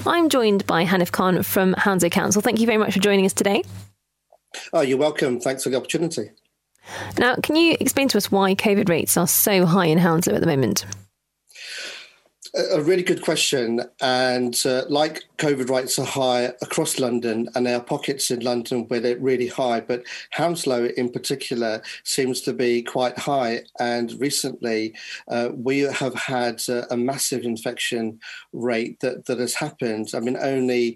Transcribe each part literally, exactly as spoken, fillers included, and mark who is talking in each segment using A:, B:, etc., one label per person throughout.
A: I'm joined by Hanif Khan from Hounslow Council. Thank you very much for joining us today.
B: Oh, you're welcome. Thanks for the opportunity.
A: Now, can you explain to us why COVID rates are so high in Hounslow at the moment?
B: A really good question. And uh, like COVID rates are high across London, and there are pockets in London where they're really high, but Hounslow in particular seems to be quite high. And recently uh, we have had uh, a massive infection rate that, that has happened. I mean, only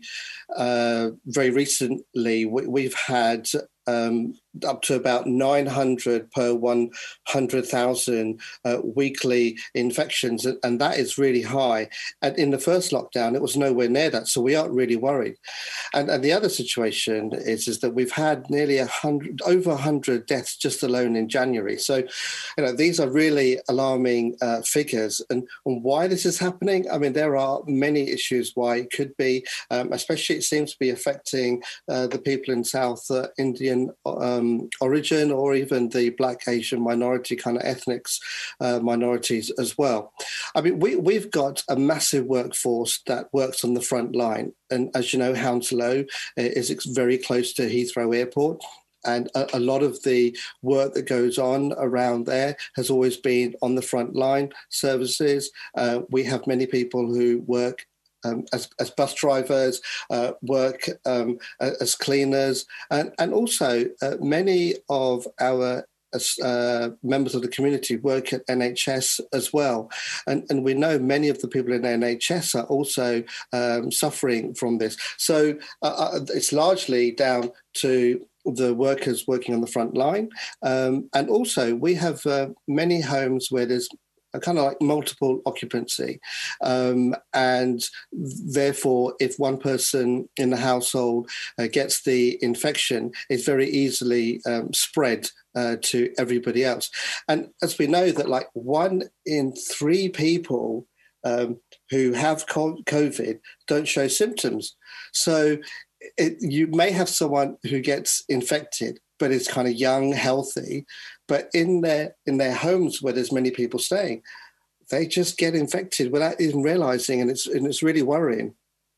B: uh, very recently we, we've had Um, up to about nine hundred per one hundred thousand uh, weekly infections, and that is really high. And in the first lockdown, it was nowhere near that, so we aren't really worried. And, and the other situation is, is that we've had nearly a hundred, over one hundred deaths just alone in January. So, you know, these are really alarming uh, figures. And, and why this is happening, I mean, there are many issues why it could be, um, especially it seems to be affecting uh, the people in South uh, India Um, origin, or even the Black Asian minority kind of ethnics uh, minorities as well. I mean, we, we've got a massive workforce that works on the front line. And as you know, Hounslow is very close to Heathrow Airport. And a, a lot of the work that goes on around there has always been on the front line services. Uh, we have many people who work Um, as, as bus drivers, uh, work um, as cleaners, and, and also uh, many of our uh, members of the community work at N H S as well. And, and we know many of the people in N H S are also um, suffering from this. So uh, it's largely down to the workers working on the front line. Um, and also we have uh, many homes where there's kind of like multiple occupancy. Um, and therefore, if one person in the household uh, gets the infection, it's very easily um, spread uh, to everybody else. And as we know that like one in three people um, who have COVID don't show symptoms. So it, you may have someone who gets infected, but is kind of young, healthy, but in their in their homes where there's many people staying, they just get infected without even realizing, and it's and it's really worrying.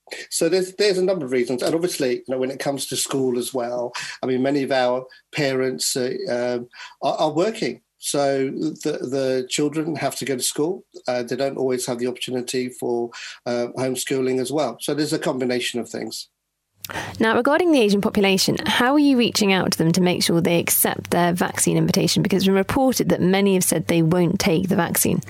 B: So there's there's a number of reasons, and obviously, you know, when it comes to school as well, I mean, many of our parents uh, um, are, are working. So the, the children have to go to school. Uh, they don't always have the opportunity for uh, homeschooling as well. So there's a combination of things.
A: Now, regarding the Asian population, how are you reaching out to them to make sure they accept their vaccine invitation? Because it's been reported that many have said they won't take the vaccine.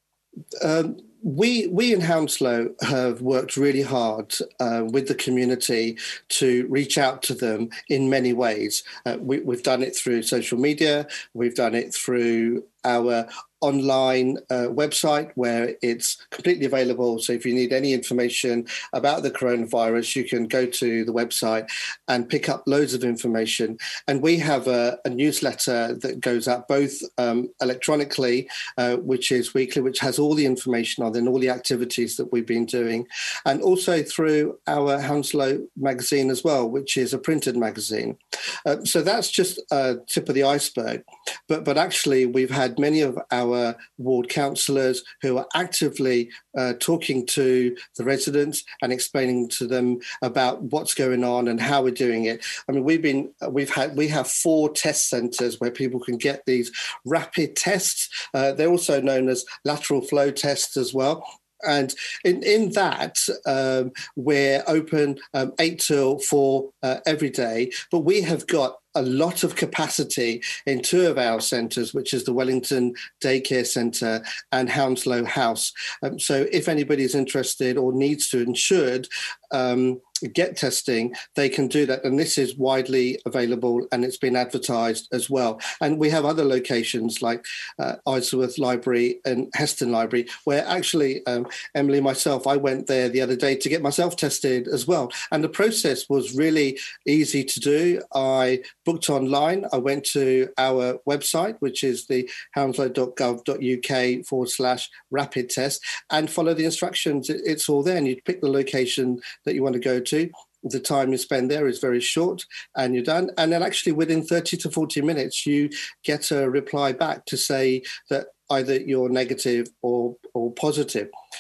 B: Um, we we in Hounslow have worked really hard uh, with the community to reach out to them in many ways. Uh, we, we've done it through social media. We've done it through our online uh, website where it's completely available. So if you need any information about the coronavirus, you can go to the website and pick up loads of information. And we have a, a newsletter that goes out both um, electronically, uh, which is weekly, which has all the information on and all the activities that we've been doing, and also through our Hounslow magazine as well, which is a printed magazine. Uh, so that's just a tip of the iceberg. But, but actually, we've had many of our ward councillors who are actively uh, talking to the residents and explaining to them about what's going on and how we're doing it. I mean, we've been, we've had, we have four test centres where people can get these rapid tests. Uh, they're also known as lateral flow tests as well. And in, in that, um, we're open um, eight till four uh, every day, but we have got a lot of capacity in two of our centres, which is the Wellington Daycare Centre and Hounslow House. Um, so if anybody is interested or needs to and should um, get testing, they can do that. And this is widely available and it's been advertised as well. And we have other locations like uh, Isleworth Library and Heston Library, where actually, um, Emily, myself, I went there the other day to get myself tested as well. And the process was really easy to do. I booked online. I went to our website, which is the hounslow.gov.uk forward slash rapid test, and follow the instructions. It's all there. And you pick the location that you want to go to. The time you spend there is very short and you're done. And then actually within thirty to forty minutes, you get a reply back to say that either you're negative or, or positive.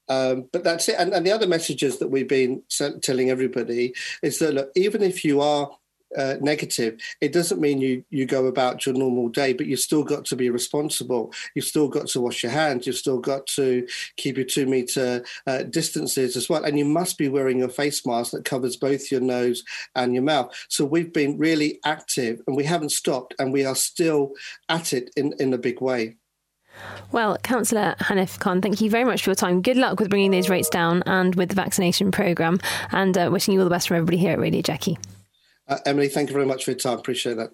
B: Um, but that's it. And, and the other messages that we've been telling everybody is that, look, even if you are uh, negative, it doesn't mean you you go about your normal day, but you've still got to be responsible. You've still got to wash your hands. You've still got to keep your two metre uh, distances as well. And you must be wearing a face mask that covers both your nose and your mouth. So we've been really active and we haven't stopped, and we are still at it in, in a big way.
A: Well, Councillor Hanif Khan, thank you very much for your time. Good luck with bringing those rates down and with the vaccination programme, and uh, wishing you all the best from everybody here at Radio Jackie.
B: Uh, Emily, thank you very much for your time. Appreciate that.